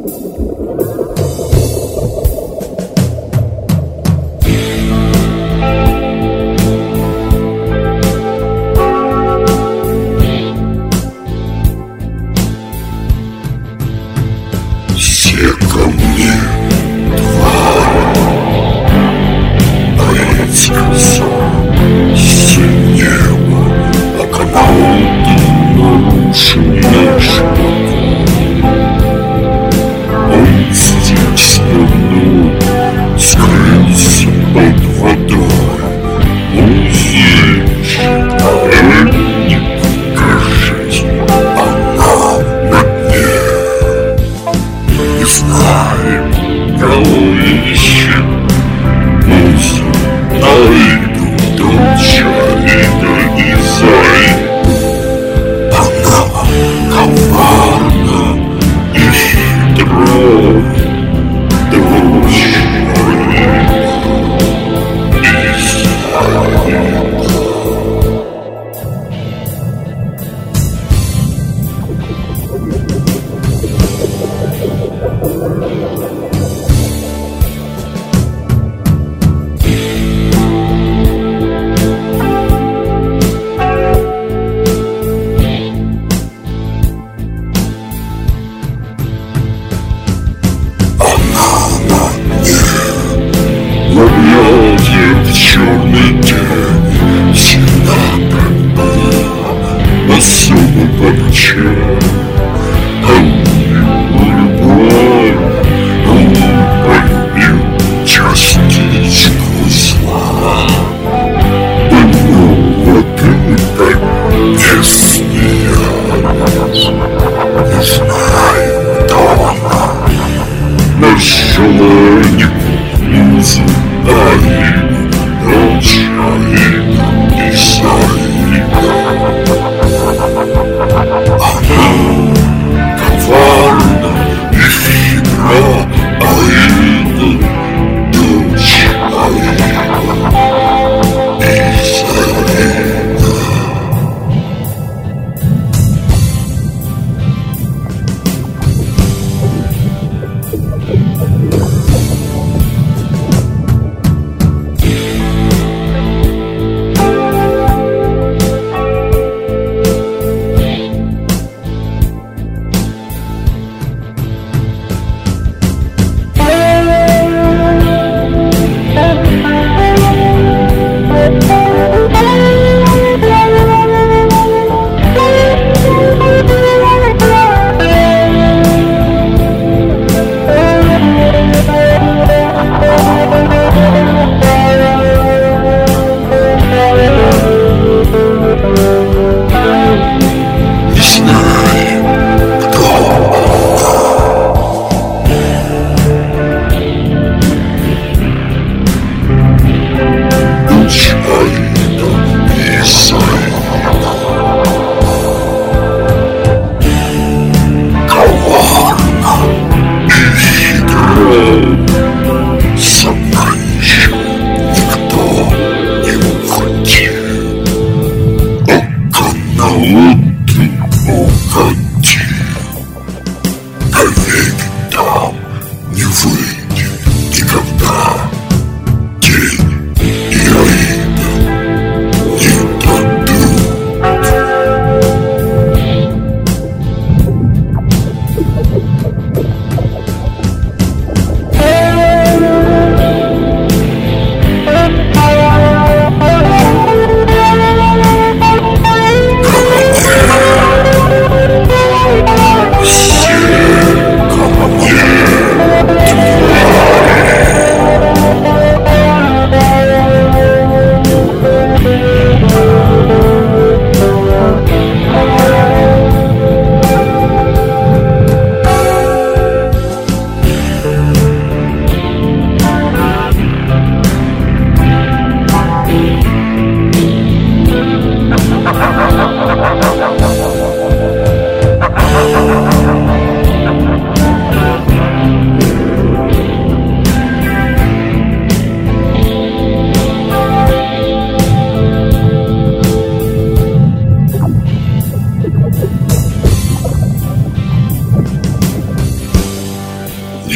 Все ко мне, тварь, предсказал синего, оконауты нарушили наш покой. Он здесь давно скрылся под водой. Узришь, не покажись, она на дне. Не знаем, кого ищем, музы найду, дочарида и зайду. Она коварна и хитра, дочь рыба и зайка. В черный день всегда так было, особо подчеркнуто. Любовь, он полюбил частичку зла. Было ты так не смеялась, не знаю, кто она. Нашла не музу, дочарида и зайка. Она коварна и хитра, Аида, дочь Аида и зайка.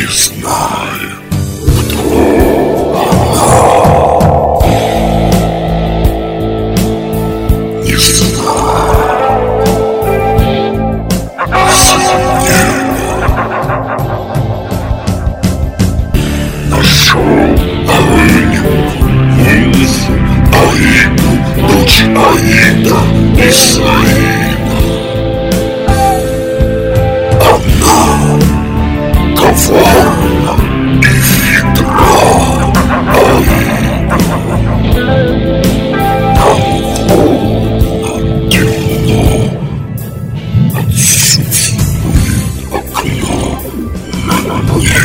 знает, кто не знает. Нашел Арыню, музу Аиду, дочь Аида и Саида. Она коварна и хитра, Аида. Там холодно, темно, отсутствует окно.